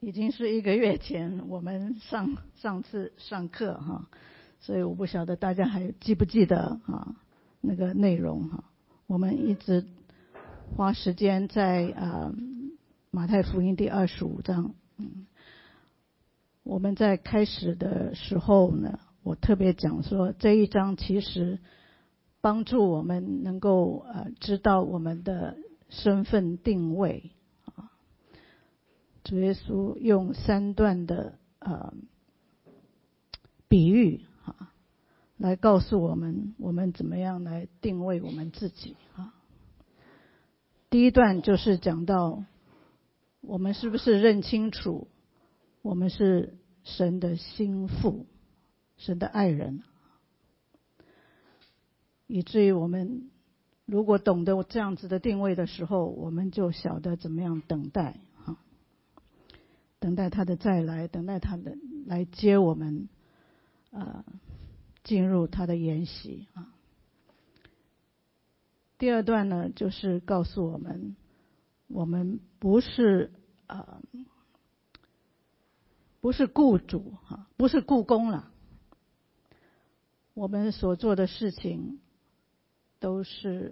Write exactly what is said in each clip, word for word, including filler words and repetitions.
已经是一个月前我们上上次上课哈，所以我不晓得大家还记不记得啊那个内容哈。我们一直花时间在啊马太福音第二十五章，嗯，我们在开始的时候呢，我特别讲说这一章其实帮助我们能够呃知道我们的身份定位。主耶稣用三段的呃比喻啊，来告诉我们我们怎么样来定位我们自己啊。第一段就是讲到我们是不是认清楚我们是神的心腹，神的爱人，以至于我们如果懂得这样子的定位的时候，我们就晓得怎么样等待。等待他的再来，等待他的来接我们，呃，进入他的筵席啊。第二段呢，就是告诉我们，我们不是呃，不是雇主哈，不是雇工了。我们所做的事情都是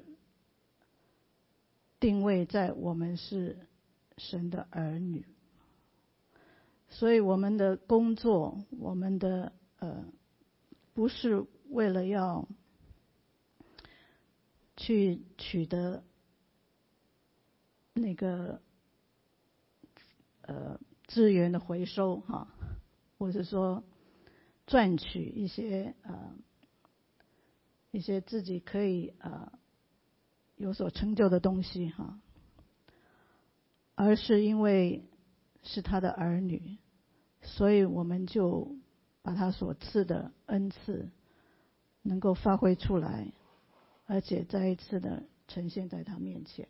定位在我们是神的儿女。所以我们的工作，我们的呃，不是为了要去取得那个呃资源的回收哈，或者说赚取一些呃一些自己可以呃有所成就的东西哈，而是因为是他的儿女。所以我们就把他所赐的恩赐能够发挥出来，而且再一次的呈现在他面前，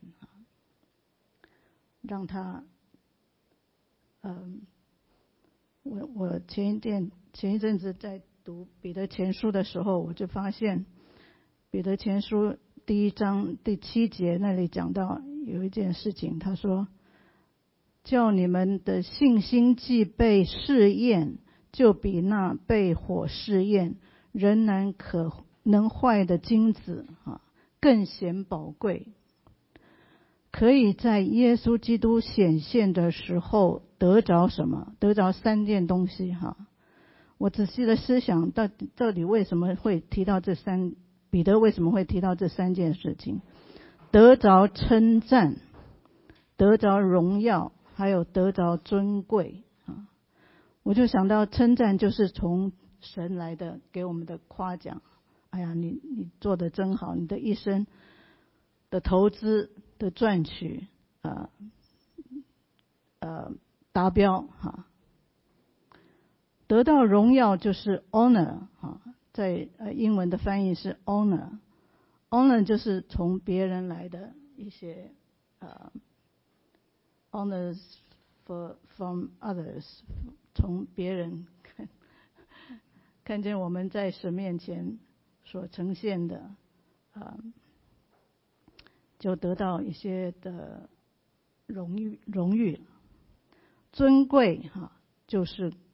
让他，嗯，我我前一天前一阵子在读彼得前书的时候，我就发现彼得前书第一章第七节那里讲到有一件事情，他说，叫你们的信心既被试验，就比那被火试验仍然可能坏的金子啊更显宝贵，可以在耶稣基督显现的时候得着什么？得着三件东西哈。我仔细的思想，到底到底为什么会提到这三？彼得为什么会提到这三件事情？得着称赞，得着荣耀，还有得着尊贵啊！我就想到称赞就是从神来的，给我们的夸奖。哎呀，你你做得真好，你的一生的投资的赚取，呃呃达标哈。得到荣耀就是 honor 哈，在呃英文的翻译是 honor，honor 就是从别人来的一些呃。honors for from others， 从别人看看见我们在神面前所呈现的，呃，就得到一些的荣誉荣誉。尊贵哈，就是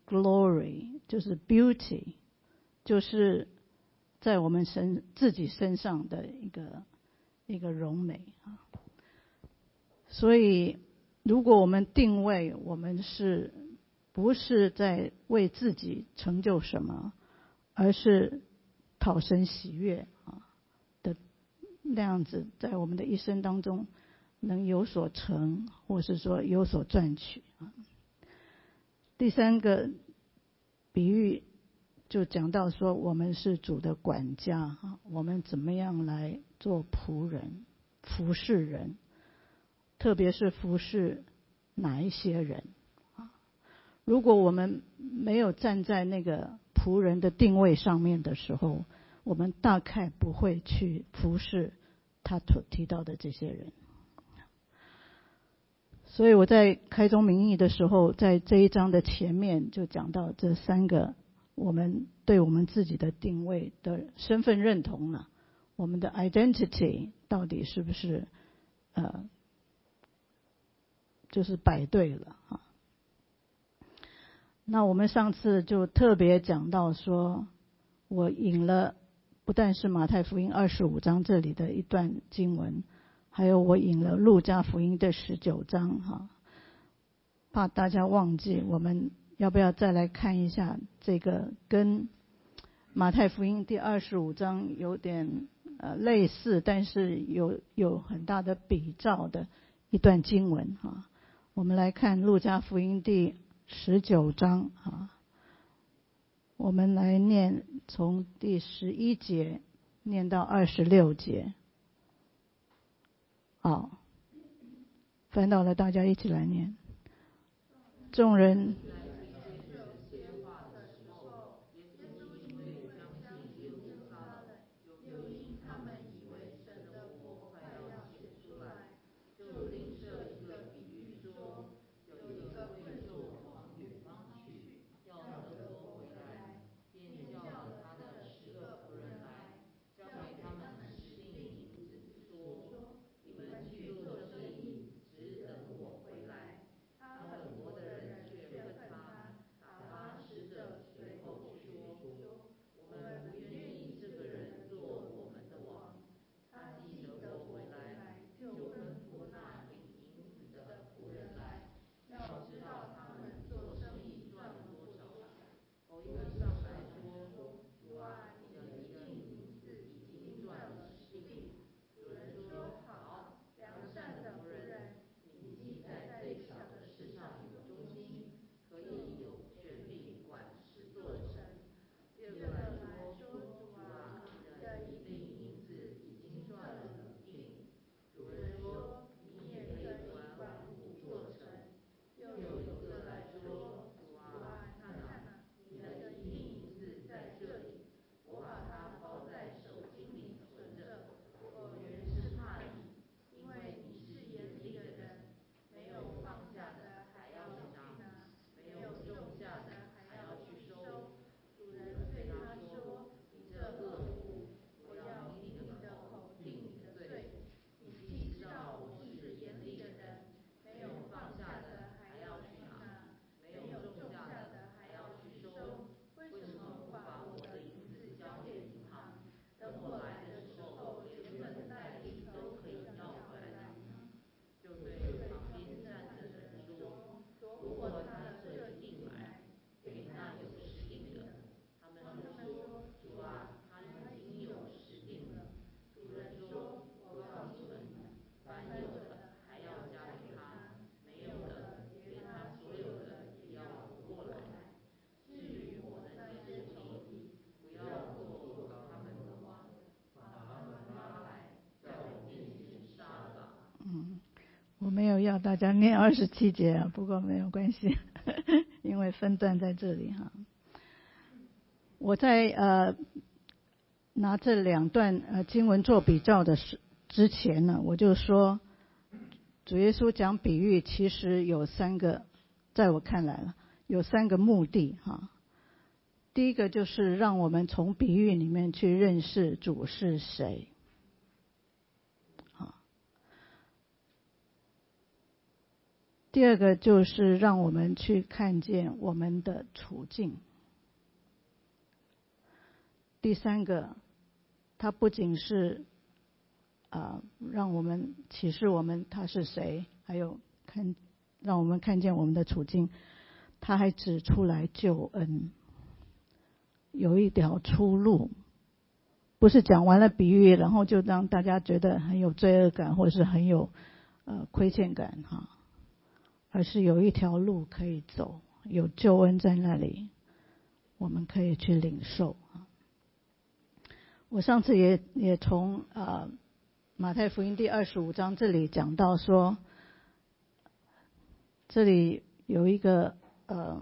glory， 就是 beauty， 就是在我们身自己身上的一个一个荣美啊。所以如果我们定位我们是不是在为自己成就什么，而是讨神喜悦啊的那样子，在我们的一生当中能有所成，或是说有所赚取啊。第三个比喻就讲到说，我们是主的管家啊，我们怎么样来做仆人，服侍人，特别是服侍哪一些人啊？如果我们没有站在那个仆人的定位上面的时候，我们大概不会去服侍他所提到的这些人。所以我在开宗明义的时候，在这一章的前面就讲到这三个我们对我们自己的定位的身份认同了，我们的 identity 到底是不是呃就是摆对了啊？ 那我们上次就特别讲到说，我引了不但是马太福音二十五章这里的一段经文，还有我引了路加福音的十九章哈，怕大家忘记，我们要不要再来看一下这个跟马太福音第二十五章有点呃类似，但是有有很大的比照的一段经文哈。我们来看路加福音第十九章啊，我们来念从第十一节念到二十六节。好，翻到了，大家一起来念。众人嗯，我没有要大家念二十七节啊，不过没有关系，因为分段在这里哈。我在呃拿这两段呃经文做比较的时之前呢，我就说主耶稣讲比喻其实有三个，在我看来了有三个目的哈。第一个就是让我们从比喻里面去认识主是谁。第二个就是让我们去看见我们的处境。第三个，它不仅是啊、呃、让我们启示我们他是谁，还有看让我们看见我们的处境，他还指出来救恩有一条出路，不是讲完了比喻然后就让大家觉得很有罪恶感或是很有呃亏欠感哈。而是有一条路可以走，有救恩在那里，我们可以去领受。我上次也也从呃马太福音第二十五章这里讲到说，这里有一个呃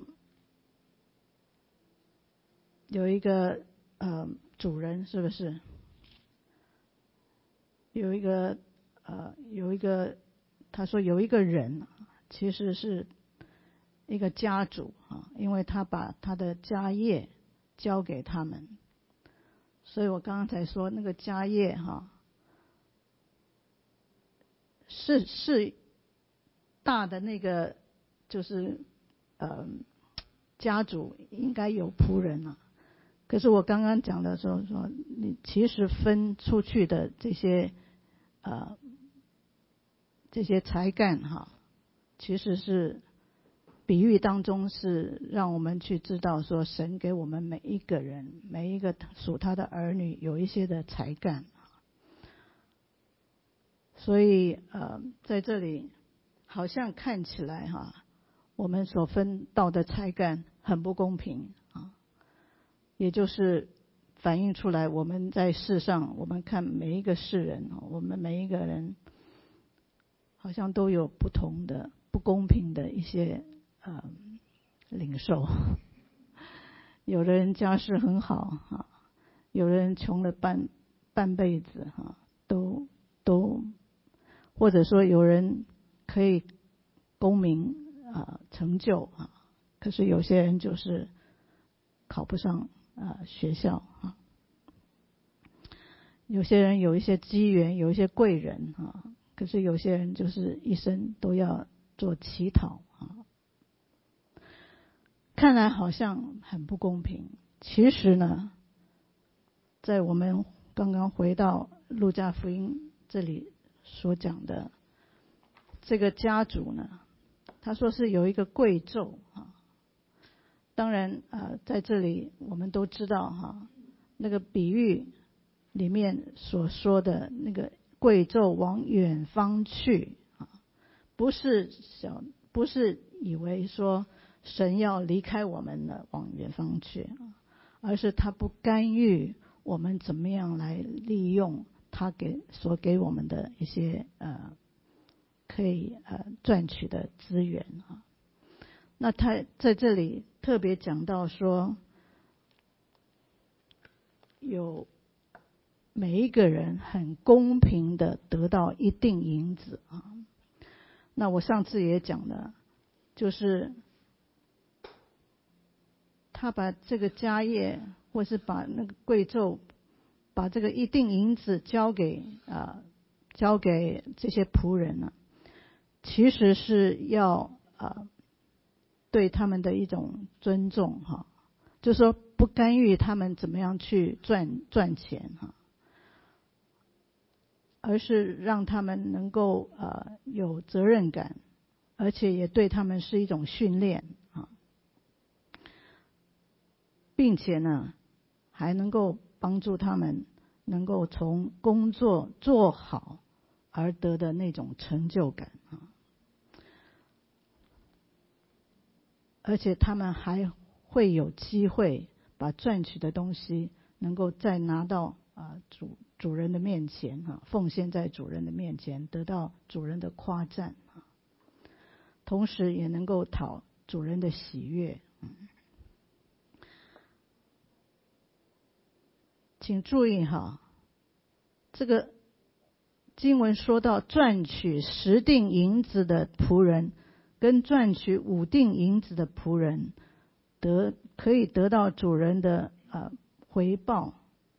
有一个呃主人，是不是？有一个呃有一个他说有一个人。其实是一个家主啊，因为他把他的家业交给他们，所以我刚刚才说那个家业哈，是是大的那个就是呃家主应该有仆人啊。可是我刚刚讲的时候说，你其实分出去的这些呃这些才干哈，其实是比喻当中是让我们去知道说，神给我们每一个人每一个属他的儿女有一些的才干。所以呃在这里好像看起来哈，我们所分到的才干很不公平啊，也就是反映出来我们在世上，我们看每一个世人，我们每一个人好像都有不同的不公平的一些呃领受。有的人家世很好啊，有人穷了半半辈子哈，都都或者说有人可以功名啊成就啊，可是有些人就是考不上啊学校啊。有些人有一些机缘，有一些贵人啊，可是有些人就是一生都要做乞讨啊。看来好像很不公平，其实呢，在我们刚刚回到路加福音这里所讲的这个家主呢，他说是有一个贵胄啊。当然呃，在这里我们都知道哈，那个比喻里面所说的那个贵胄往远方去啊，不是小，不是以为说神要离开我们了往远方去，而是他不干预我们怎么样来利用他给所给我们的一些呃可以呃赚取的资源啊。那他在这里特别讲到说，有每一个人很公平的得到一定银子啊。那我上次也讲了，就是他把这个家业，或是把那个贵胄，把这个一定银子交给啊、呃、交给这些仆人呢、啊，其实是要啊、呃、对他们的一种尊重哈，就是说不干预他们怎么样去赚赚钱哈，而是让他们能够呃有责任感，而且也对他们是一种训练啊，并且呢还能够帮助他们能够从工作做好而得的那种成就感啊，而且他们还会有机会把赚取的东西能够再拿到啊主主人的面前啊，奉献在主人的面前，得到主人的夸赞啊，同时也能够讨主人的喜悦。请注意哈，这个经文说到赚取十锭银子的仆人跟赚取五锭银子的仆人得可以得到主人的呃回报，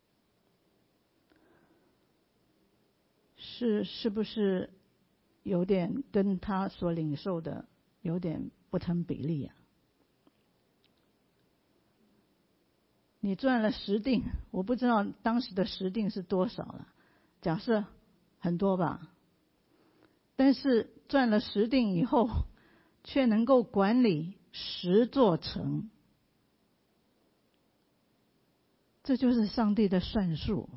是是不是有点跟他所领受的有点不成比例啊？你赚了十锭，我不知道当时的十锭是多少了，假设很多吧，但是赚了十锭以后，却能够管理十座城，这就是上帝的算数，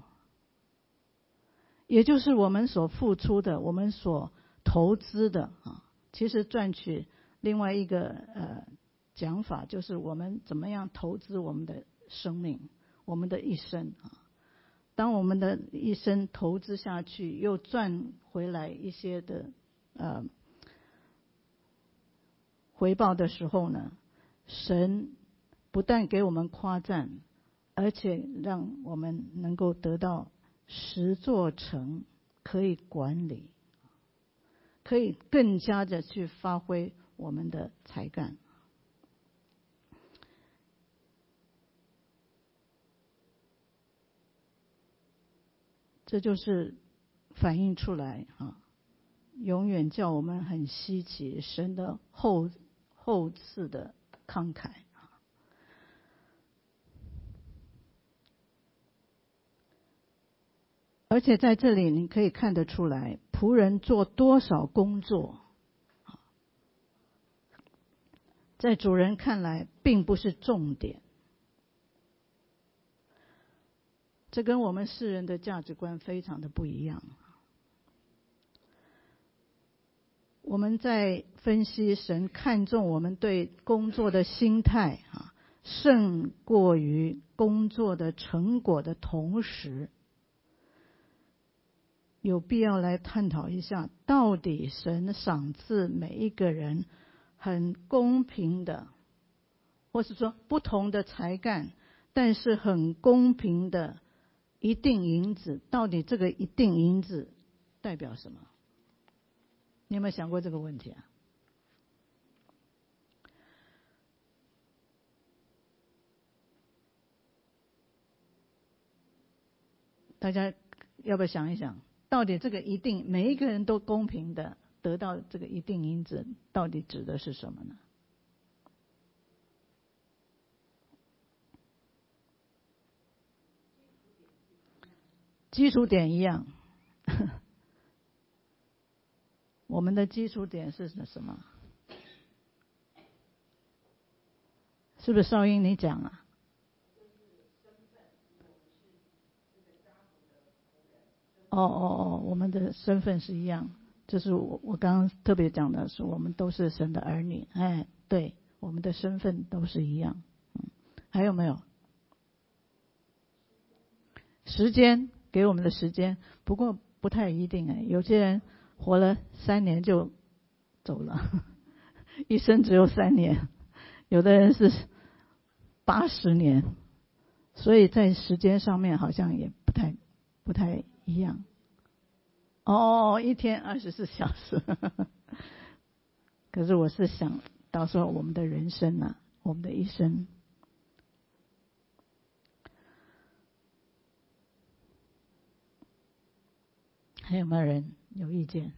也就是我们所付出的，我们所投资的啊。其实赚取另外一个呃讲法，就是我们怎么样投资我们的生命，我们的一生啊。当我们的一生投资下去，又赚回来一些的呃回报的时候呢，神不但给我们夸赞，而且让我们能够得到十座城可以管理，可以更加的去发挥我们的才干。这就是反映出来啊，永远叫我们很稀奇神的后后赐的慷慨啊。 而且在这里你可以看得出来，仆人做多少工作，在主人看来并不是重点。这跟我们世人的价值观非常的不一样。我们在分析神看重我们对工作的心态啊，胜过于工作的成果的同时，有必要来探讨一下，到底神赏赐每一个人很公平的，或是说不同的才干，但是很公平的一定银子，到底这个一定银子代表什么？你有没有想过这个问题啊？大家要不要想一想，到底这个一定每一个人都公平的得到这个一定银子，到底指的是什么呢？基础点一样，我们的基础点是什么？是不是少英你讲啊？哦哦哦，我们的身份是一样，就是我我刚刚特别讲的是，我们都是神的儿女，哎，对，我们的身份都是一样。嗯，还有没有？时间给我们的时间，不过不太一定哎，有些人活了三年就走了，一生只有三年，有的人是八十年，所以在时间上面好像也不太不太一样。哦，一天二十四小时，可是我是想到说我们的人生啊，我们的一生。还有没有人有意见？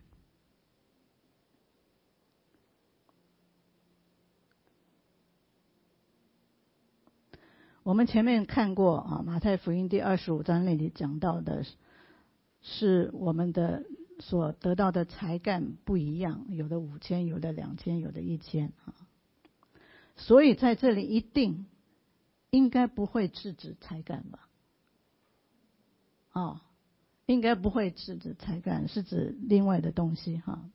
我们前面看过啊，马太福音第二十五章那里讲到的是我们的所得到的才干不一样，有的五千，有的两千，有的一千啊。所以在这里一定应该不会制止才干吧？哦，应该不会指指才干，是指另外的东西哈，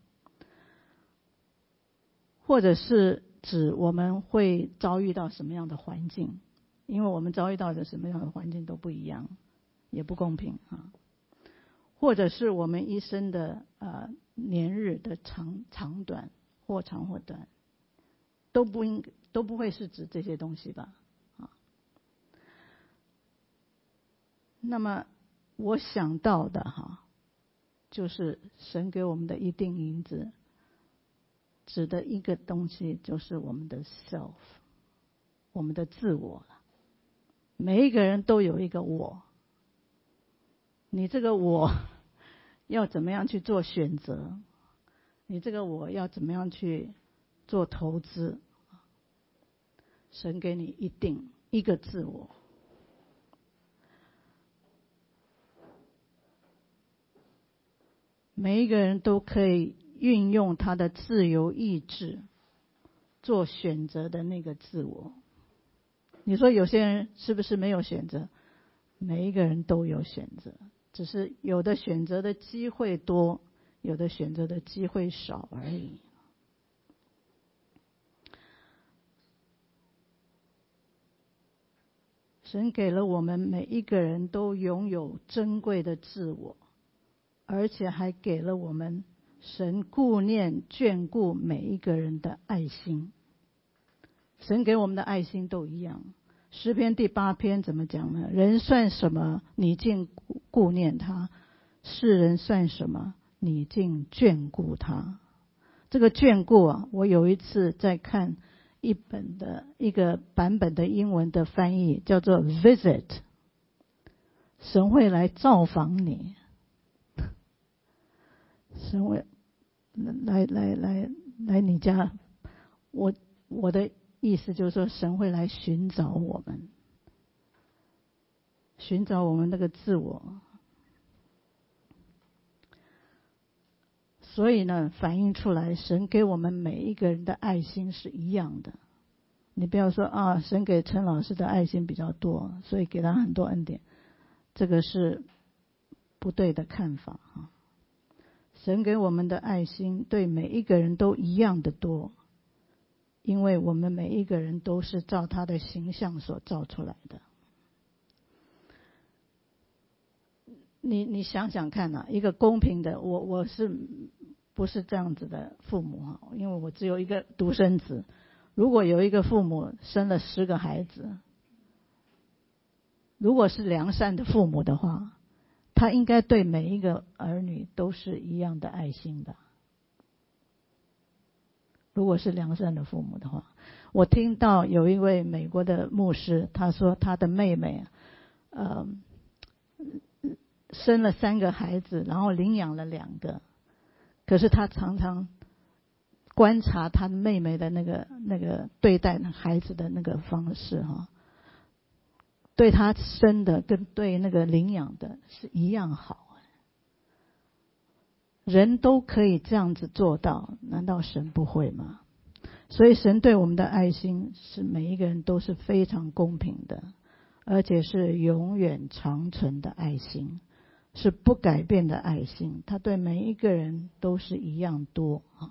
或者是指我们会遭遇到什么样的环境，因为我们遭遇到的什么样的环境都不一样，也不公平啊。或者是我们一生的呃年日的长长短，或长或短，都不应都不会是指这些东西吧？啊，那么我想到的哈，就是神给我们的一定银子，指的一个东西就是我们的 self， 我们的自我了。每一个人都有一个我，你这个我要怎么样去做选择？你这个我要怎么样去做投资？神给你一定一个自我。每一个人都可以运用他的自由意志做选择的那个自我。你说有些人是不是没有选择？每一个人都有选择，只是有的选择的机会多，有的选择的机会少而已。神给了我们每一个人都拥有珍贵的自我，而且还给了我们神顾念眷顾每一个人的爱心。神给我们的爱心都一样。诗篇第八篇怎么讲呢？人算什么，你竟顾念他；世人算什么，你竟眷顾他。这个眷顾啊，我有一次在看一本的一个版本的英文的翻译，叫做 visit， 神会来造访你，神会来来来来你家。我我的意思就是说，神会来寻找我们，寻找我们那个自我。 所以呢，反映出来神给我们每一个人的爱心是一样的。你不要说啊，神给陈老师的爱心比较多，所以给他很多恩典，这个是不对的看法啊。神给我们的爱心对每一个人都一样的多，因为我们每一个人都是照他的形象所造出来的。你你想想看啊，一个公平的，我我是不是这样子的父母啊？因为我只有一个独生子。如果有一个父母生了十个孩子，如果是良善的父母的话，他应该对每一个儿女都是一样的爱心的。如果是良善的父母的话，我听到有一位美国的牧师，他说他的妹妹，呃，生了三个孩子，然后领养了两个，可是他常常观察他妹妹的那个那个对待孩子的那个方式哈，对他生的跟对那个领养的是一样好。人都可以这样子做到，难道神不会吗？所以神对我们的爱心是每一个人都是非常公平的，而且是永远长存的爱心，是不改变的爱心，他对每一个人都是一样多啊。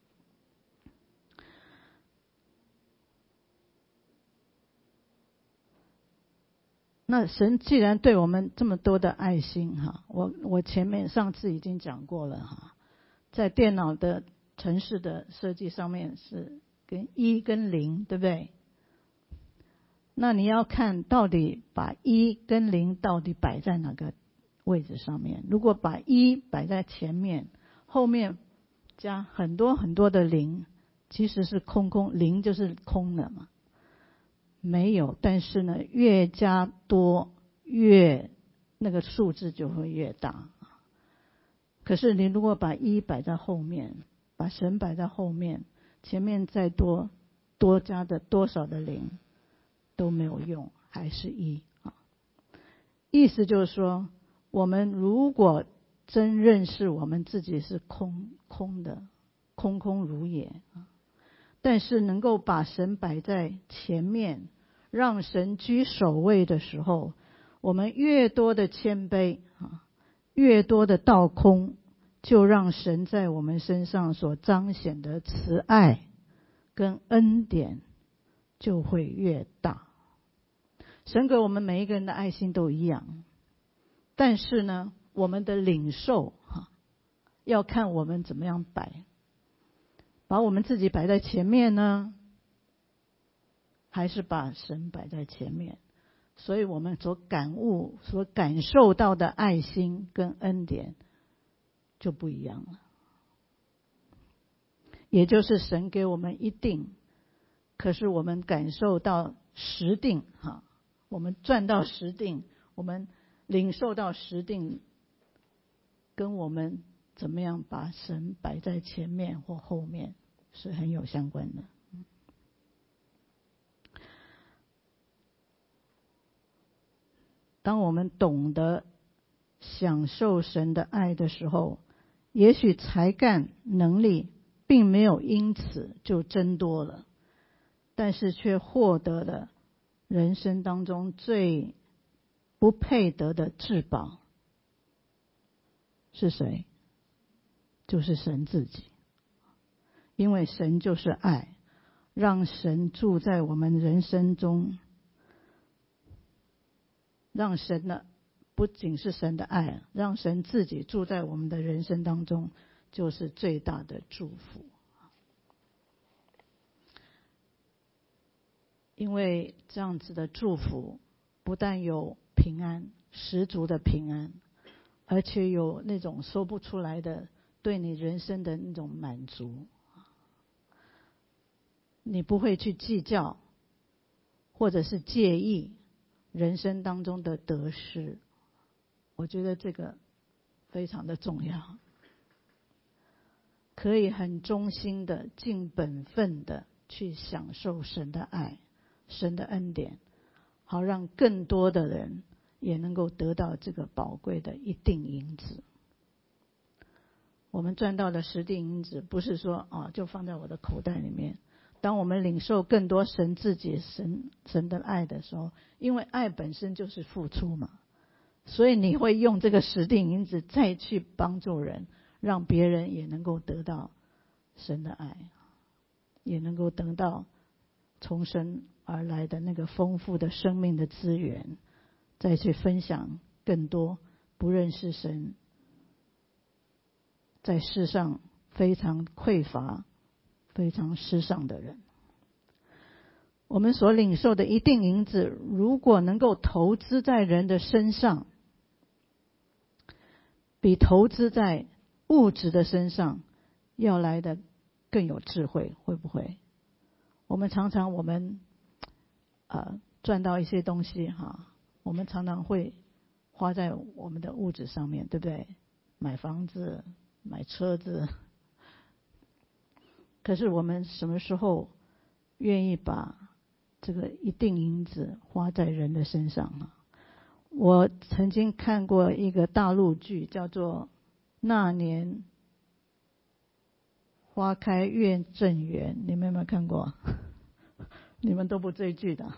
那神既然对我们这么多的爱心哈，我我前面上次已经讲过了哈，在电脑的程式的设计上面是跟一跟零，对不对？那你要看到底把一跟零到底摆在哪个位置上面。如果把一摆在前面，后面加很多很多的零，其实是空空，零就是空的嘛。没有，但是呢，越加多，越那个数字就会越大。可是你如果把一摆在后面，把神摆在后面，前面再多多加的多少的零都没有用，还是一啊。意思就是说，我们如果真认识我们自己是空空的，空空如也啊。但是能够把神摆在前面，让神居首位的时候，我们越多的谦卑啊，越多的倒空，就让神在我们身上所彰显的慈爱跟恩典就会越大。神给我们每一个人的爱心都一样，但是呢，我们的领受哈，要看我们怎么样摆。把我们自己摆在前面呢，还是把神摆在前面？所以我们所感悟、所感受到的爱心跟恩典就不一样了。也就是神给我们一定，可是我们感受到十定哈，我们赚到十定，我们领受到十定，跟我们怎么样把神摆在前面或后面是很有相关的。当我们懂得享受神的爱的时候，也许才干能力并没有因此就增多了，但是却获得了人生当中最不配得的至宝。是谁？就是神自己。因为神就是爱，让神住在我们人生中，让神的不仅是神的爱，让神自己住在我们的人生当中，就是最大的祝福。因为这样子的祝福不但有平安，十足的平安，而且有那种说不出来的对你人生的那种满足。你不会去计较或者是介意人生当中的得失，我觉得这个非常的重要。可以很忠心的尽本分的去享受神的爱，神的恩典，好让更多的人也能够得到这个宝贵的一锭银子。 我们赚到的实地银子，不是说啊就放在我的口袋里面。当我们领受更多神自己神神的爱的时候，因为爱本身就是付出嘛，所以你会用这个实地银子再去帮助人，让别人也能够得到神的爱，也能够得到从神而来的那个丰富的生命的资源，再去分享更多不认识神，在世上非常匮乏非常失丧的人。我们所领受的一定银子，如果能够投资在人的身上，比投资在物质的身上要来的更有智慧，会不会？我们常常我们呃赚到一些东西哈，我们常常会花在我们的物质上面，对不对？买房子，买车子。可是我们什么时候愿意把这个一定银子花在人的身上呢？我曾经看过一个大陆剧，叫做《那年花开月正圆》，你们有没有看过？你们都不追剧的，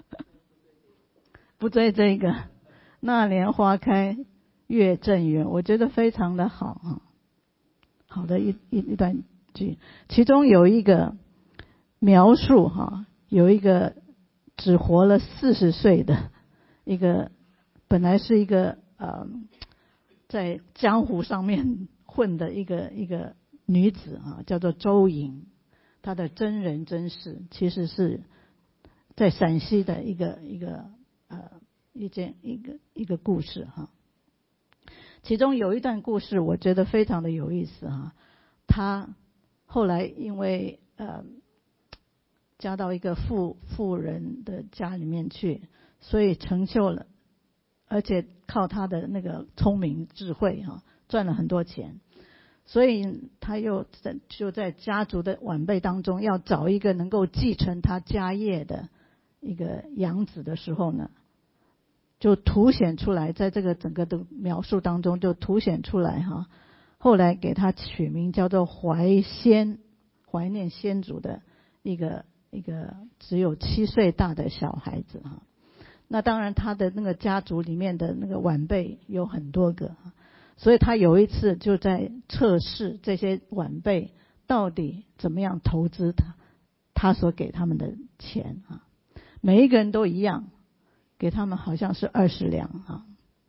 不追这个《那年花开月正圆》，我觉得非常的好啊，好的一一一段剧。其中有一个描述哈，有一个只活了四十岁的一个，本来是一个呃在江湖上面混的一个一个女子啊，叫做周莹。她的真人真事其实是在陕西的一个一个呃一件一个一个故事哈。其中有一段故事我觉得非常的有意思哈。她后来因为呃嫁到一个富富人的家里面去，所以成就了，而且靠她的那个聪明智慧哈，赚了很多钱。所以他又在就在家族的晚辈当中要找一个能够继承他家业的一个养子的时候呢，就凸显出来，在这个整个的描述当中就凸显出来哈。后来给他取名叫做怀仙，怀念先祖的一个一个只有七岁大的小孩子哈。那当然他的那个家族里面的那个晚辈有很多个，所以他有一次就在测试这些晚辈到底怎么样投资他他所给他们的钱啊，每一个人都一样，给他们好像是二十两啊。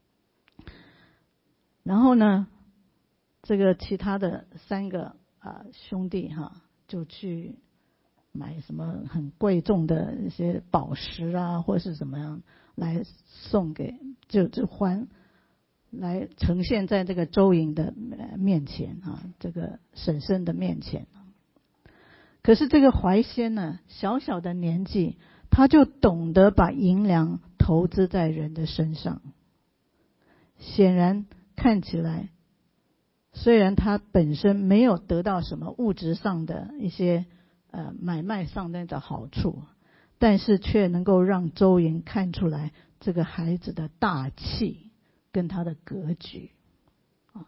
然后呢，这个其他的三个啊兄弟哈，就去买什么很贵重的一些宝石啊，或是怎么样来送给，就就还。来呈现在这个周莹的面前啊，这个婶婶的面前。可是这个怀仙呢，小小的年纪，他就懂得把银两投资在人的身上。显然看起来，虽然他本身没有得到什么物质上的一些呃买卖上的好处，但是却能够让周莹看出来这个孩子的大气。跟他的格局啊，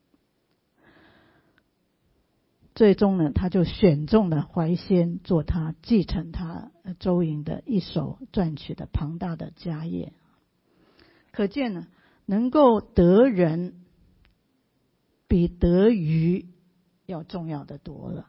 最终呢，他就选中了怀仙做他继承他周莹的一手赚取的庞大的家业。可见呢，能够得人比得鱼要重要的多了。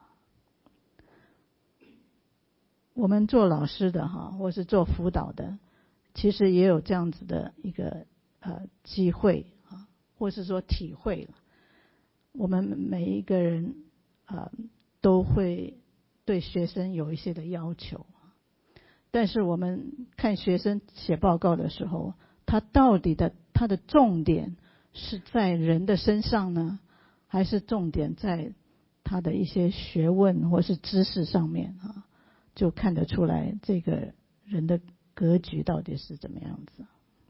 我们做老师的哈，或是做辅导的，其实也有这样子的一个。呃，机会啊，或是说体会了，我们每一个人啊、呃，都会对学生有一些的要求，但是我们看学生写报告的时候，他到底的他的重点是在人的身上呢，还是重点在他的一些学问或是知识上面啊？就看得出来这个人的格局到底是怎么样子。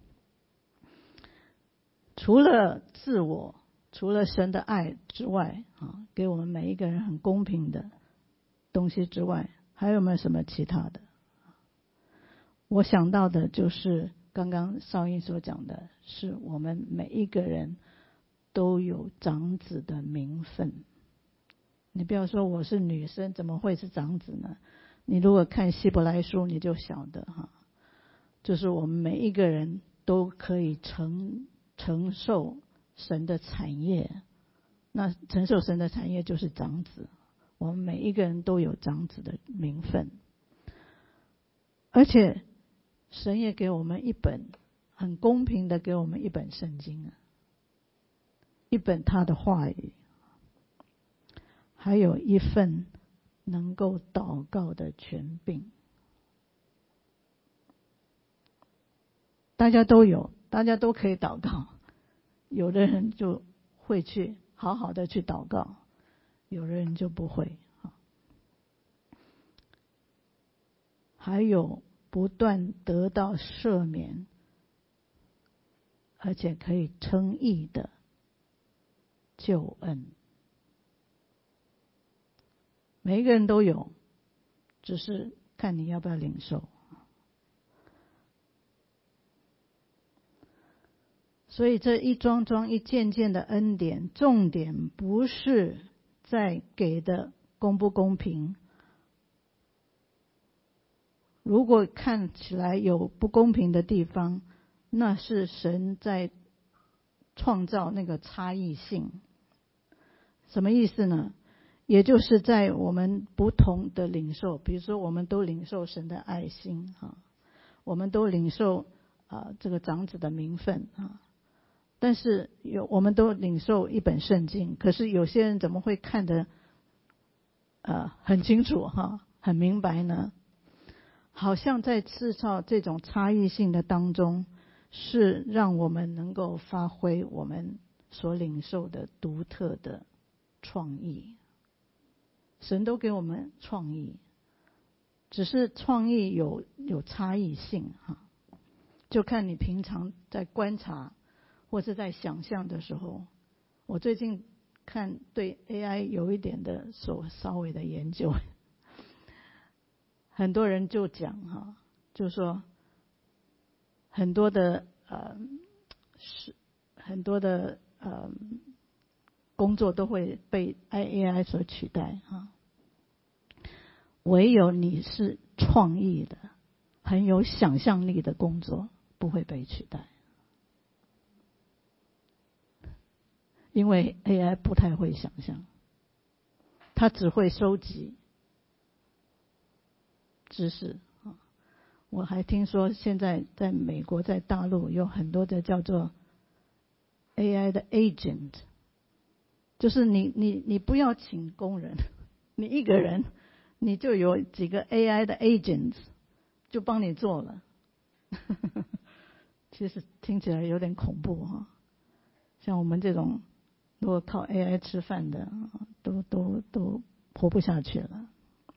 除了自我，除了神的爱之外啊，给我们每一个人很公平的东西之外，还有没有什么其他的？我想到的就是刚刚少英所讲的，是我们每一个人都有长子的名分。你不要说我是女生，怎么会是长子呢？你如果看希伯来书，你就晓得哈，就是我们每一个人都可以承承受神的产业，那承受神的产业就是长子。我们每一个人都有长子的名分，而且神也给我们一本很公平的，给我们一本圣经啊，一本他的话语，还有一份能够祷告的权柄。大家都有，大家都可以祷告。有的人就会去好好的去祷告，有的人就不会。还有不断得到赦免，而且可以称义的救恩。每一个人都有，只是看你要不要领受。所以这一桩桩一件件的恩典，重点不是在给的公不公平。如果看起来有不公平的地方，那是神在创造那个差异性。什么意思呢？也就是在我们不同的领受，比如说我们都领受神的爱心啊，我们都领受啊这个长子的名分啊，但是有我们都领受一本圣经，可是有些人怎么会看得呃很清楚哈，很明白呢？好像在制造这种差异性的当中，是让我们能够发挥我们所领受的独特的创意。神都给我们创意，只是创意有有差异性哈，就看你平常在观察或是在想象的时候。我最近看对 A I 有一点的所稍微的研究，很多人就讲哈，就说很多的呃是很多的呃工作都会被 A I 所取代哈，唯有你是创意的、很有想象力的工作不会被取代，因为 A I 不太会想象，它只会收集知识。我还听说现在在美国在大陆有很多的叫做 A I 的 agent， 就是你你你不要请工人，你一个人你就有几个 A I 的 agents 就帮你做了。其实听起来有点恐怖哈，像我们这种如果靠 A I 吃饭的都都都活不下去了。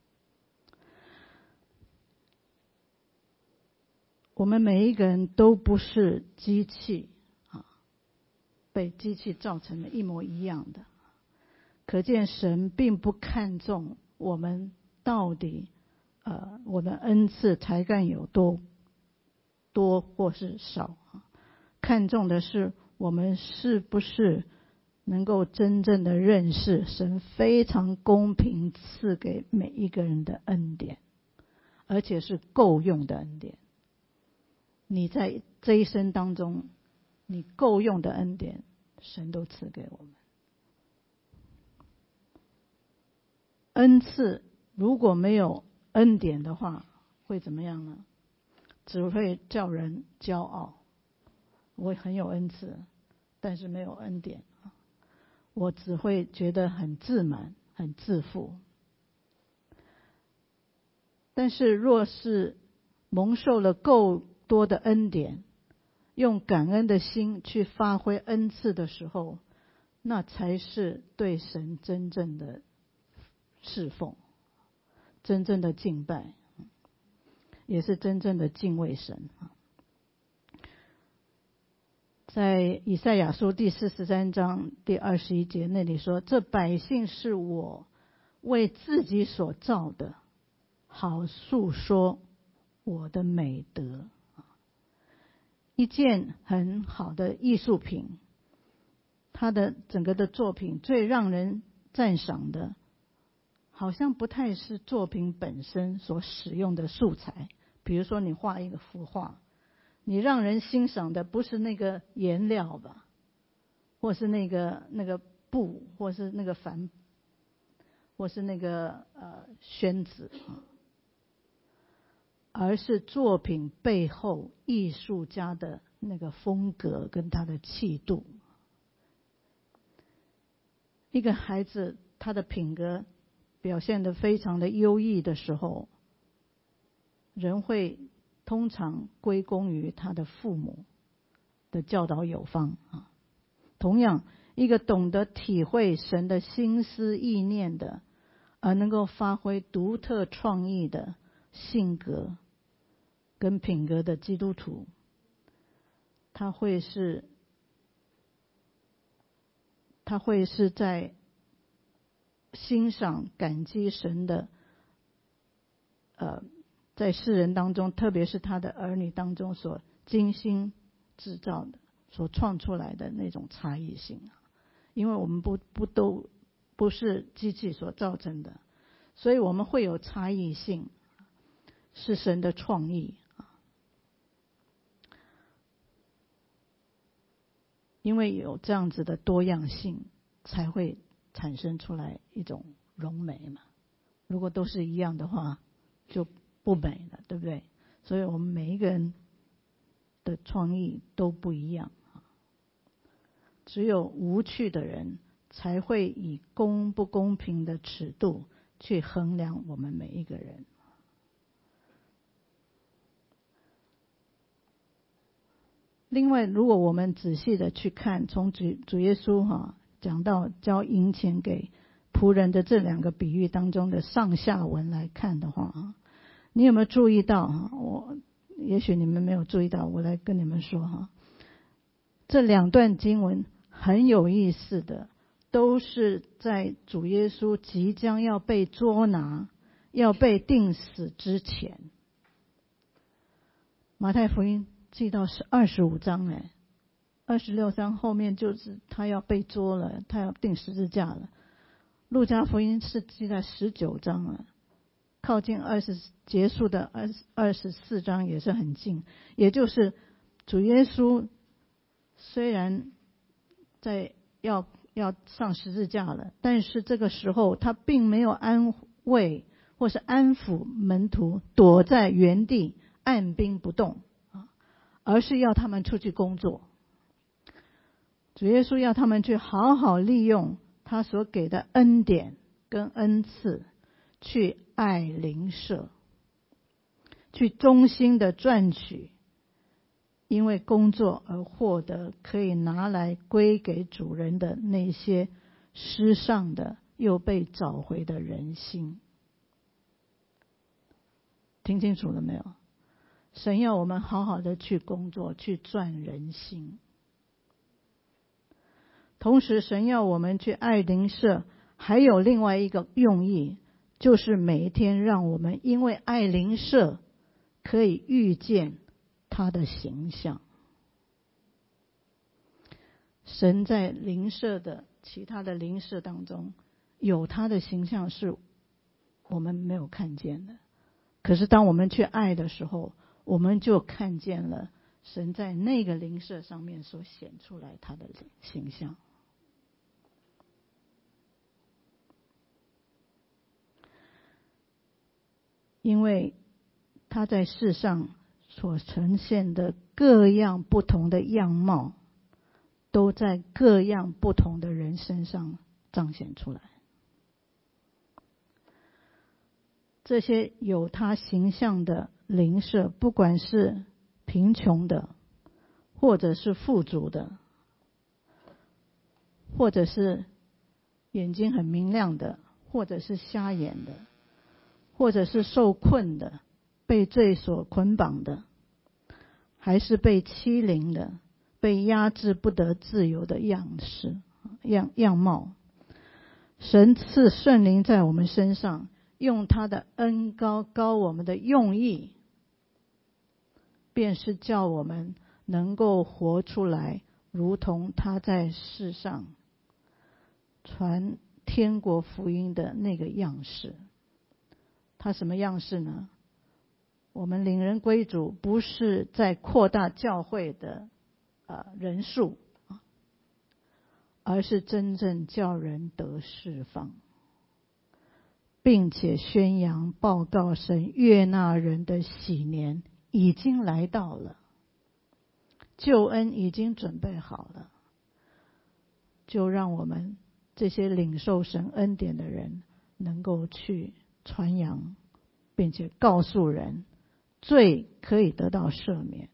我们每一个人都不是机器啊，被机器造成的一模一样的。可见神并不看重我们到底呃我们恩赐才干有多多或是少，看重的是我们是不是能够真正的认识神非常公平赐给每一个人的恩典，而且是够用的恩典。你在这一生当中，你够用的恩典，神都赐给我们。恩赐如果没有恩典的话，会怎么样呢？只会叫人骄傲。我很有恩赐，但是没有恩典，我只会觉得很自满、很自负。但是若是蒙受了够多的恩典，用感恩的心去发挥恩赐的时候，那才是对神真正的侍奉，真正的敬拜，也是真正的敬畏神。在以赛亚书第四十三章第二十一节那里说，这百姓是我为自己所造的，好述说我的美德。一件很好的艺术品， 他的整个的作品最让人赞赏的，好像不太是作品本身所使用的素材。比如说你画一个幅画，你让人欣赏的不是那个颜料吧，或是那个那个布，或是那个帆，或是那个呃宣纸，而是作品背后艺术家的那个风格跟他的气度。一个孩子他的品格表现得非常的优异的时候，人会通常归功于他的父母的教导有方啊。同样，一个懂得体会神的心思意念的，而能够发挥独特创意的性格跟品格的基督徒，他会是他会是在欣赏感激神的，呃，在世人当中，特别是他的儿女当中所精心制造的、所创出来的那种差异性。因为我们不不都不是机器所造成的，所以我们会有差异性，是神的创意。因为有这样子的多样性，才会产生出来一种荣美嘛。如果都是一样的话，就不美了，对不对？所以我们每一个人的创意都不一样。只有无趣的人才会以公不公平的尺度去衡量我们每一个人。另外，如果我们仔细的去看，从主主耶稣哈讲到交银钱给仆人的这两个比喻当中的上下文来看的话，你有没有注意到？我也许你们没有注意到，我来跟你们说哈，这两段经文很有意思的，都是在主耶稣即将要被捉拿、要被钉死之前。马太福音记到是二十五章，哎，二十六章后面就是他要被捉了，他要钉十字架了。路加福音是记在十九章了，靠近二十结束的二二十四章也是很近，也就是主耶稣虽然在要要上十字架了，但是这个时候他并没有安慰或是安抚门徒躲在原地按兵不动，而是要他们出去工作。主耶稣要他们去好好利用他所给的恩典跟恩赐，去爱邻舍，去忠心的赚取因为工作而获得可以拿来归给主人的那些失丧的又被找回的人心。听清楚了没有？神要我们好好的去工作，去赚人心。同时神要我们去爱邻舍，还有另外一个用意，就是每一天让我们因为爱邻舍可以遇见他的形象。神在邻舍的其他的邻舍当中有他的形象，是我们没有看见的。可是当我们去爱的时候，我们就看见了神在那个邻舍上面所显出来他的形象。因为他在世上所呈现的各样不同的样貌，都在各样不同的人身上彰显出来。这些有他形象的邻舍，不管是贫穷的，或者是富足的，或者是眼睛很明亮的，或者是瞎眼的，或者是受困的，被罪所捆绑的，还是被欺凌的，被压制不得自由的样式样样貌。神赐圣灵在我们身上，用他的恩膏膏我们的用意，便是叫我们能够活出来如同他在世上传天国福音的那个样式。他什么样式呢？我们领人归主不是在扩大教会的呃人数，而是真正叫人得释放，并且宣扬报告神悦纳人的喜年已经来到了，救恩已经准备好了。就让我们这些领受神恩典的人能够去传扬，并且告诉人罪可以得到赦免。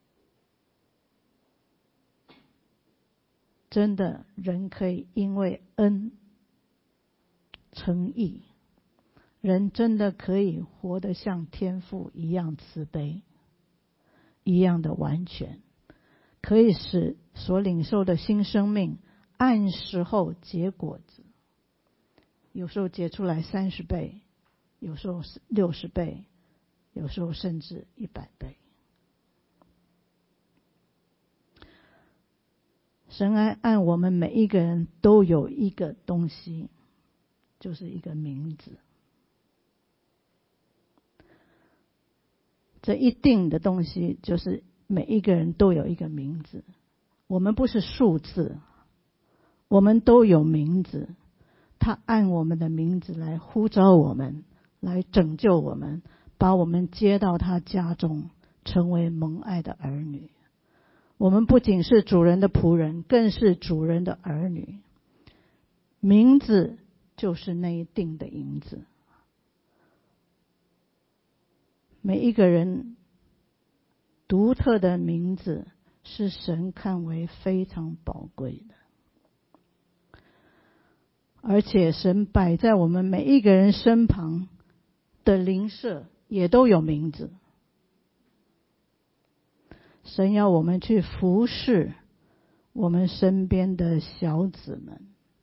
真的，人可以因为恩称义，人真的可以活得像天父一样慈悲，一样的完全，可以使所领受的新生命按时候结果子，有时候结出来三十倍，有时候六十倍，有时候甚至一百倍。神爱按我们每一个人都有一个东西，就是一个名字。这一定的东西就是每一个人都有一个名字。我们不是数字，我们都有名字。他按我们的名字来呼召我们，来拯救我们，把我们接到他家中，成为蒙爱的儿女。我们不仅是主人的仆人，更是主人的儿女。名字就是那一定的银子。每一个人独特的名字是神看为非常宝贵的，而且神摆在我们每一个人身旁的邻舍也都有名字。神要我们去服侍我们身边的小子们，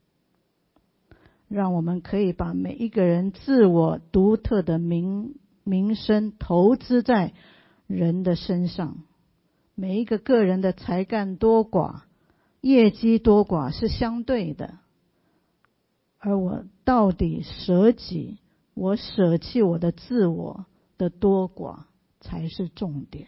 让我们可以把每一个人自我独特的名名声投资在人的身上。每一个个人的才干多寡、业绩多寡是相对的，而我到底舍己，我舍弃我的自我的多寡才是重点。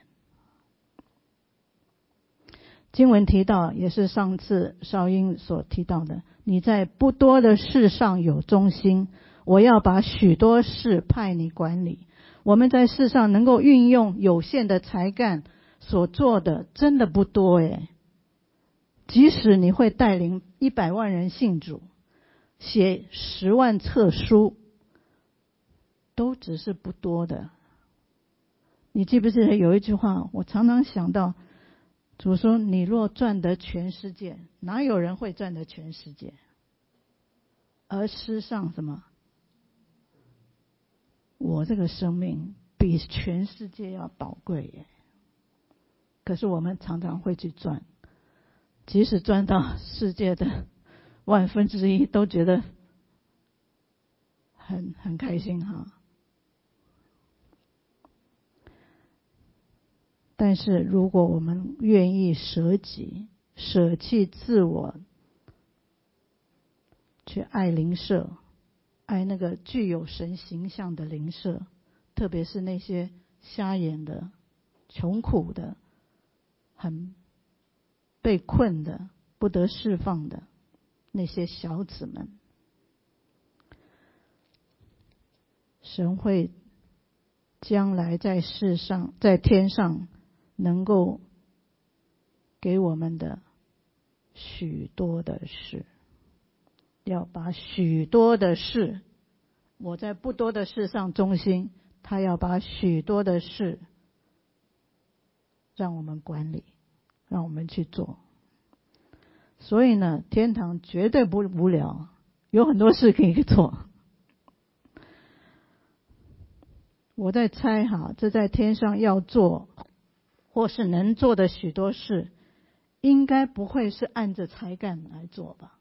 经文提到，也是上次少英所提到的，你在不多的事上有忠心，我要把许多事派你管理。我们在世上能够运用有限的才干所做的真的不多耶。即使你会带领一百万人信主，写十万册书，都只是不多的。你记不记得有一句话，我常常想到，主说你若赚得全世界，哪有人会赚得全世界？而失上什么？我这个生命比全世界要宝贵耶。可是我们常常会去赚，即使赚到世界的万分之一，都觉得很很开心哈。但是如果我们愿意舍己，舍弃自我，去爱邻舍，爱那个具有神形象的邻舍，特别是那些瞎眼的、穷苦的、很被困的、不得释放的那些小子们，神会将来在世上、在天上能够给我们的许多的事，要把许多的事，我在不多的事上忠心，他要把许多的事让我们管理，让我们去做。所以呢，天堂绝对不无聊，有很多事可以做。我在猜哈，这在天上要做或是能做的许多事，应该不会是按着才干来做吧？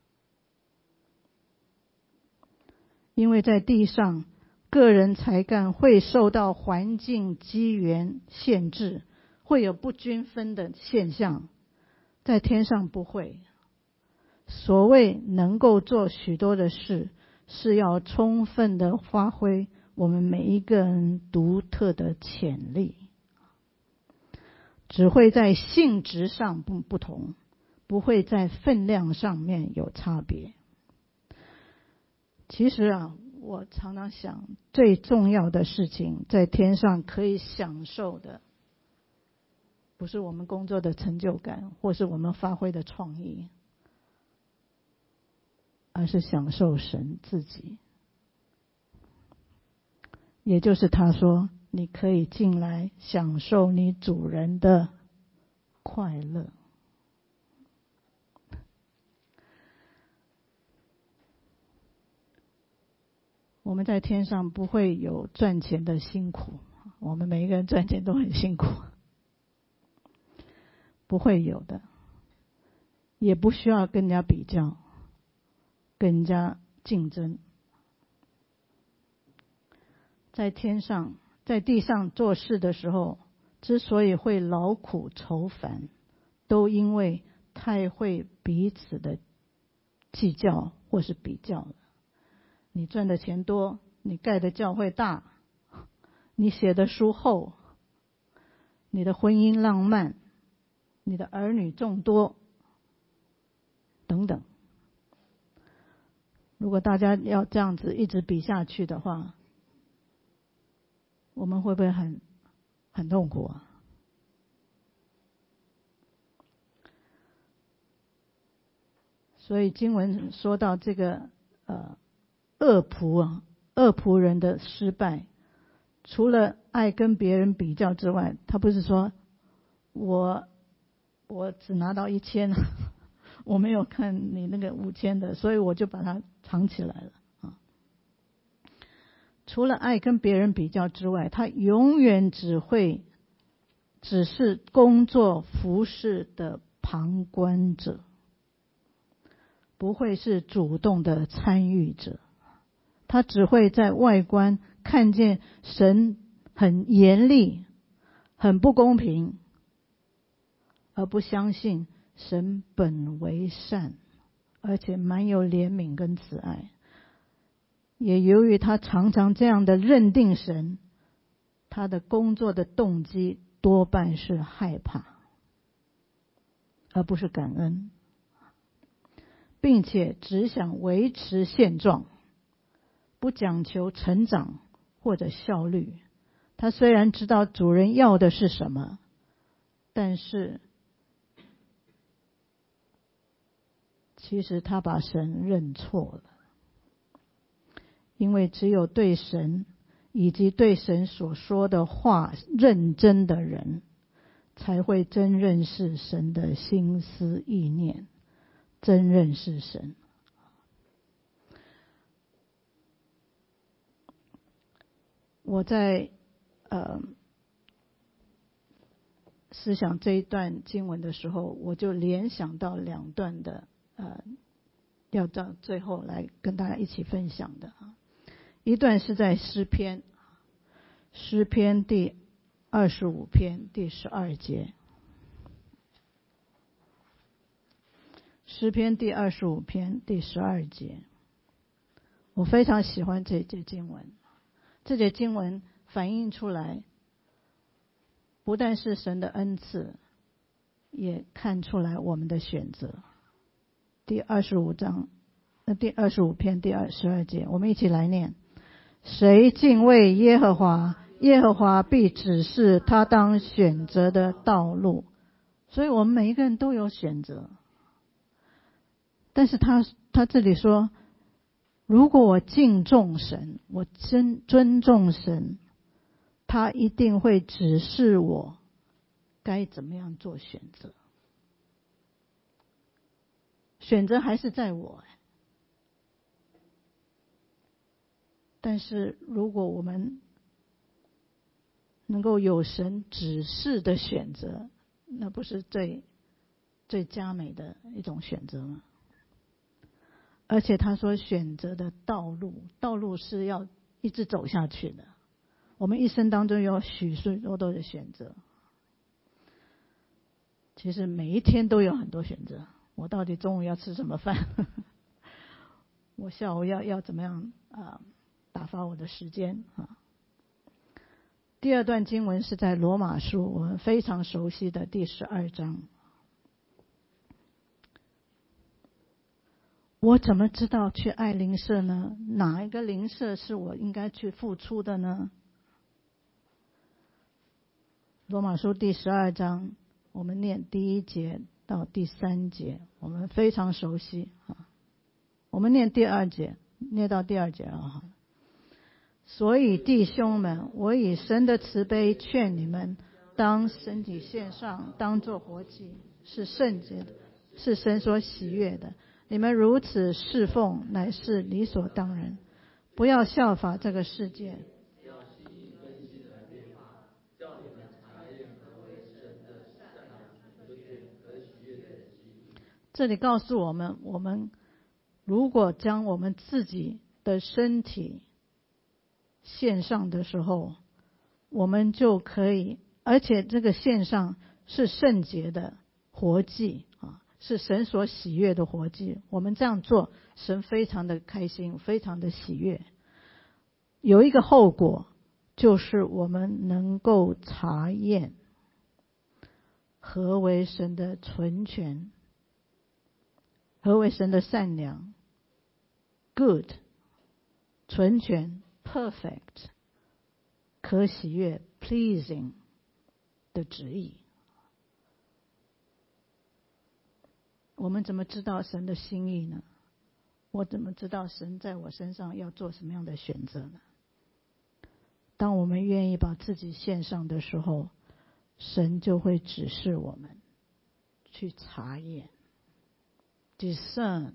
因为在地上，个人才干会受到环境机缘限制，会有不均分的现象。 在天上不会。所谓能够做许多的事，是要充分的发挥我们每一个人独特的潜力，只会在性质上不不同，不会在分量上面有差别。其实啊，我常常想，最重要的事情在天上可以享受的，不是我们工作的成就感，或是我们发挥的创意，而是享受神自己。也就是他说，你可以进来享受你主人的快乐。我们在天上不会有赚钱的辛苦，我们每一个人赚钱都很辛苦，不会有的，也不需要跟人家比较，跟人家竞争。在天上，在地上做事的时候，之所以会劳苦愁烦，都因为太会彼此的计较或是比较了。你赚的钱多，你盖的教会大，你写的书厚，你的婚姻浪漫，你的儿女众多，等等。如果大家要这样子一直比下去的话，我们会不会很很痛苦啊？所以经文说到这个呃恶仆啊，恶仆人的失败，除了爱跟别人比较之外，他不是说我我只拿到一千，我没有看你那个五千的，所以我就把它藏起来了啊。除了爱跟别人比较之外，他永远只会只是工作服事的旁观者，不会是主动的参与者。他只会在外观看见神很严厉，很不公平，而不相信神本为善，而且蛮有怜悯跟慈爱。也由于他常常这样的认定神，他的工作的动机多半是害怕，而不是感恩，并且只想维持现状，不讲求成长或者效率。他虽然知道主人要的是什么，但是其实他把神认错了。因为只有对神以及对神所说的话认真的人，才会真认识神的心思意念，真认识神。我在呃思想这一段经文的时候，我就联想到两段的呃，要到最后来跟大家一起分享的啊。一段是在诗篇，诗篇第二十五篇第十二节。诗篇第二十五篇第十二节，我非常喜欢这节经文。这节经文反映出来，不但是神的恩赐，也看出来我们的选择。第二十五章，那第二十五篇第二十二节，我们一起来念：谁敬畏耶和华，耶和华必指示他当选择的道路。所以我们每一个人都有选择，但是他他这里说，如果我敬重神，我真尊重神，他一定会指示我该怎么样做选择。选择还是在我，但是如果我们能够有神指示的选择，那不是最最佳美的一种选择吗？而且他说选择的道路，道路是要一直走下去的。我们一生当中有许许多多的选择， 其实每一天都有很多选择，我到底中午要吃什么饭？我下午要要怎么样啊、呃、打发我的时间啊？第二段经文是在罗马书，我们非常熟悉的第十二章。我怎么知道去爱邻舍呢？哪一个邻舍是我应该去付出的呢？罗马书第十二章，我们念第一节到第三节，我们非常熟悉啊。我们念第二节，念到第二节了哈。所以弟兄们，我以神的慈悲劝你们，当身体献上，当作活祭，是圣洁的，是神所喜悦的。你们如此侍奉，乃是理所当然。不要效法这个世界。这里告诉我们，我们如果将我们自己的身体献上的时候，我们就可以，而且这个献上是圣洁的活祭啊，是神所喜悦的活祭。我们这样做，神非常的开心，非常的喜悦。有一个后果，就是我们能够查验何为神的纯全，何为神的善良 good 纯全 perfect 可喜悦 pleasing 的旨意。我们怎么知道神的心意呢？我怎么知道神在我身上要做什么样的选择呢？当我们愿意把自己献上的时候，神就会指示我们去查验 discern。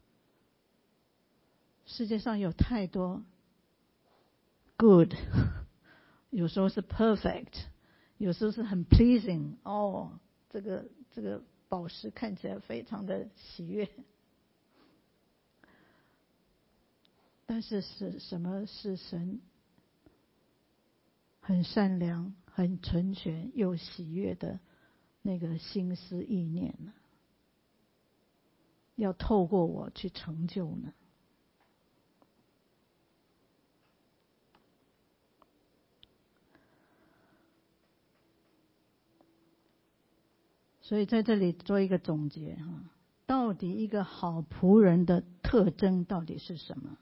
世界上有太多 good， 有时候是 perfect， 有时候是很 pleasing。 哦，这个这个宝石看起来非常的喜悦，但是是什么是神很善良、很纯全又喜悦的那个心思意念呢？要透过我去成就呢？所以在这里做一个总结哈，到底一个好仆人的特征到底是什么？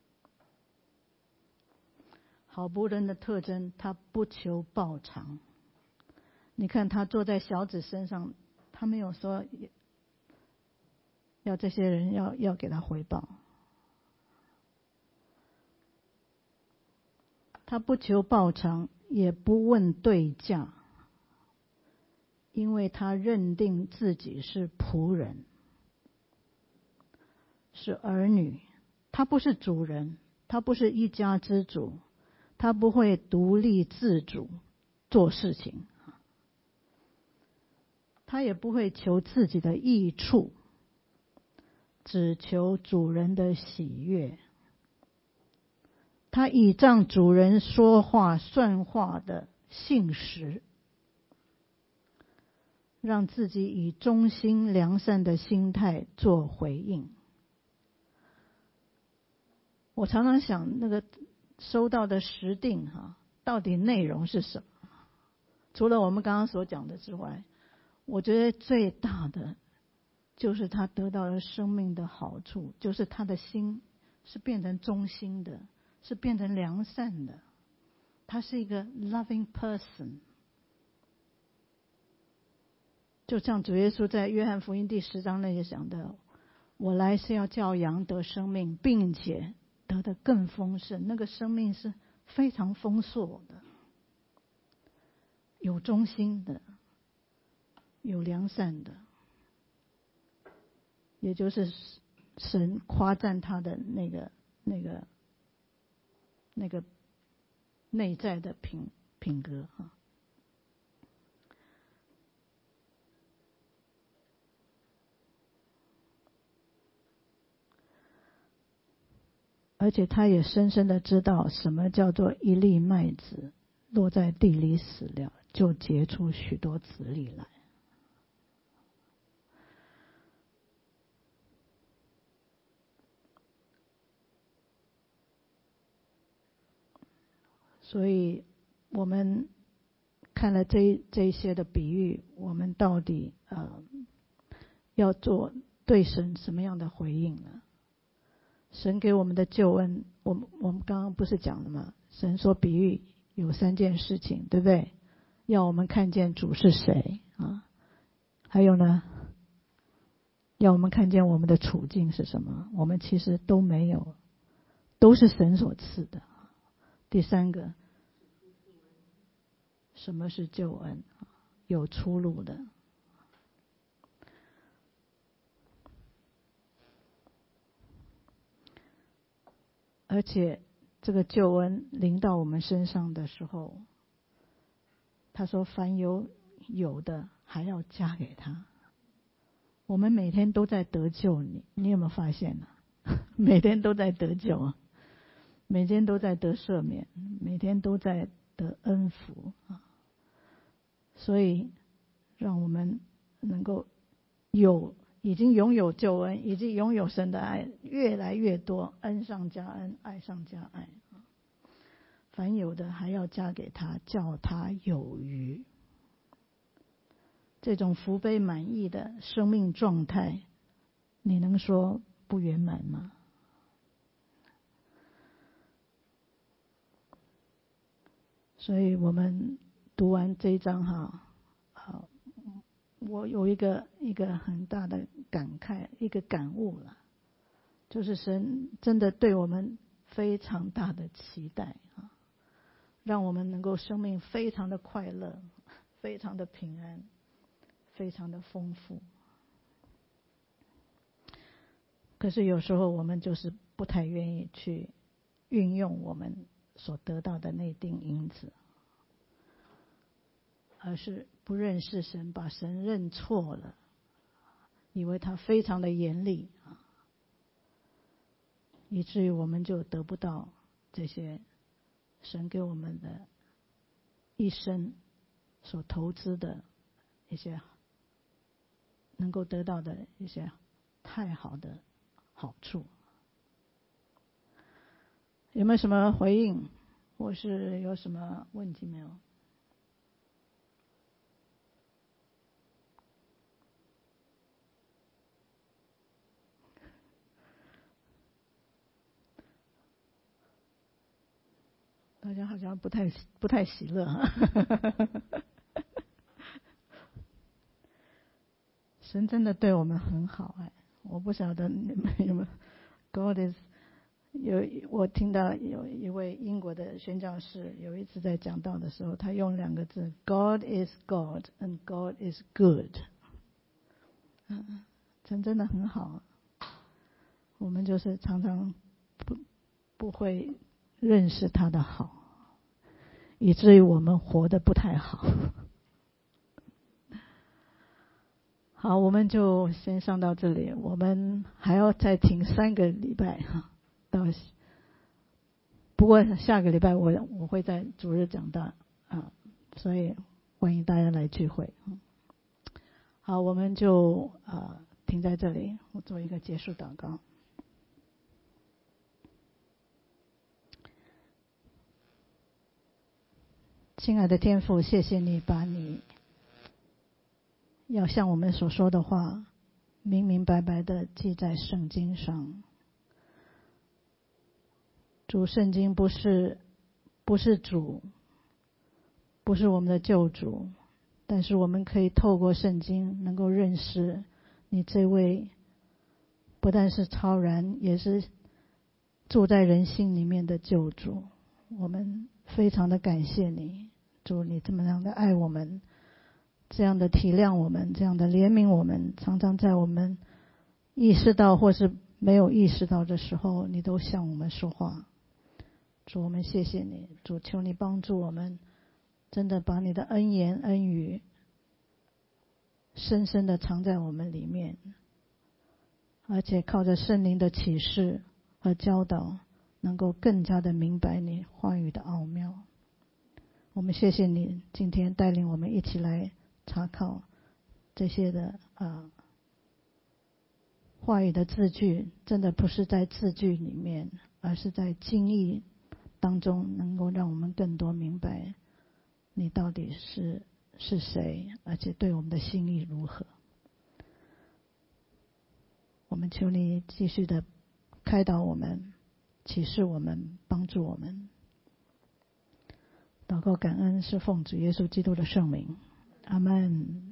好仆人的特征，他不求报偿。你看他坐在小子身上，他没有说要这些人要要给他回报，他不求报偿，也不问对价，因为他认定自己是仆人，是儿女，他不是主人，他不是一家之主，他不会独立自主做事情，他也不会求自己的益处，只求主人的喜悦。他倚仗主人说话算话的信实，让自己以忠心良善的心态做回应。我常常想，那个收到的时定哈，到底内容是什么？除了我们刚刚所讲的之外，我觉得最大的就是他得到了生命的好处，就是他的心是变成忠心的，是变成良善的，他是一个 loving person。 就像主耶稣在约翰福音第十章那里讲的，我来是要叫羊得生命，并且得的更丰盛。那个生命是非常丰硕的，有忠心的，有良善的，也就是神夸赞他的那个那个那个内在的品品格哈。而且他也深深的知道什么叫做一粒麦子落在地里死了，就结出许多子粒来。 所以我们看了这这一些的比喻，我们到底呃要做对神什么样的回应呢？神给我们的救恩，我们我们刚刚不是讲了吗？神说比喻有三件事情，对不对？要我们看见主是谁啊？还有呢，要我们看见我们的处境是什么？我们其实都没有，都是神所赐的。第三个，什么是救恩？有出路的。而且这个救恩临到我们身上的时候，他说凡有有的还要加给他。我们每天都在得救，你你有没有发现呢、啊？每天都在得救啊，每天都在得赦免，每天都在得恩福啊。所以让我们能够有已经拥有救恩，已经拥有神的爱，越来越多，恩上加恩，爱上加爱。凡有的还要加给他，叫他有余。这种福杯满溢的生命状态，你能说不圆满吗？所以我们读完这一章哈，好，我有一个一个很大的感慨，一个感悟了，就是神真的对我们非常大的期待啊，让我们能够生命非常的快乐，非常的平安，非常的丰富。可是有时候我们就是不太愿意去运用我们所得到的那锭银子，而是不认识神，把神认错了，以为他非常的严厉啊，以至于我们就得不到这些神给我们的一生所投资的一些能够得到的一些太好的好处。有没有什么回应，或是有什么问题没有？大家好像不太不太喜乐神真的对我们很好哎，我不晓得你们有没有 God is 有我听到有一位英国的宣教士有一次在讲道的时候，他用两个字 God is God and God is good。嗯，神真的很好，我们就是常常不不会认识他的好，以至于我们活得不太好。好，我们就先上到这里，我们还要再停三个礼拜哈，到不过下个礼拜我我会在主日讲道啊，所以欢迎大家来聚会。好，我们就啊停在这里，我做一个结束祷告。亲爱的天父，谢谢你把你要向我们所说的话明明白白的记在圣经上。主，圣经不是不是主，不是我们的救主，但是我们可以透过圣经能够认识你这位不但是超然，也是住在人心里面的救主。我们非常的感谢你，主，你这么样的爱我们，这样的体谅我们，这样的怜悯我们，常常在我们意识到或是没有意识到的时候，你都向我们说话。主，我们谢谢你，主，求你帮助我们，真的把你的恩言恩语深深的藏在我们里面，而且靠着圣灵的启示和教导，能够更加的明白你话语的奥妙。我们谢谢你今天带领我们一起来查考这些的啊话语的字句，真的不是在字句里面，而是在经义当中，能够让我们更多明白你到底是是谁，而且对我们的心意如何。我们求你继续的开导我们，启示我们，帮助我们。祷告感恩是奉主耶稣基督的圣名，阿们。